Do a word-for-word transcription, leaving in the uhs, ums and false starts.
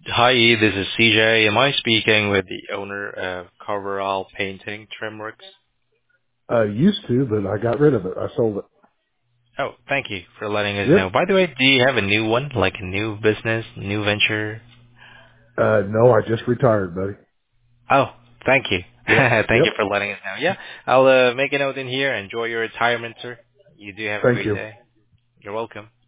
Hi, this is C J. Am I speaking with the owner of Coverall Painting Trimworks? Uh, used to, but I got rid of it. I sold it. Oh, thank you for letting us know. Yep. By the way, do you have a new one, like a new business, new venture? Uh, no, I just retired, buddy. Oh, thank you. Yep. Thank you Yep. for letting us know. Yeah, I'll uh, make a note in here. Enjoy your retirement, sir. You do have a Thank great you. day. You're welcome.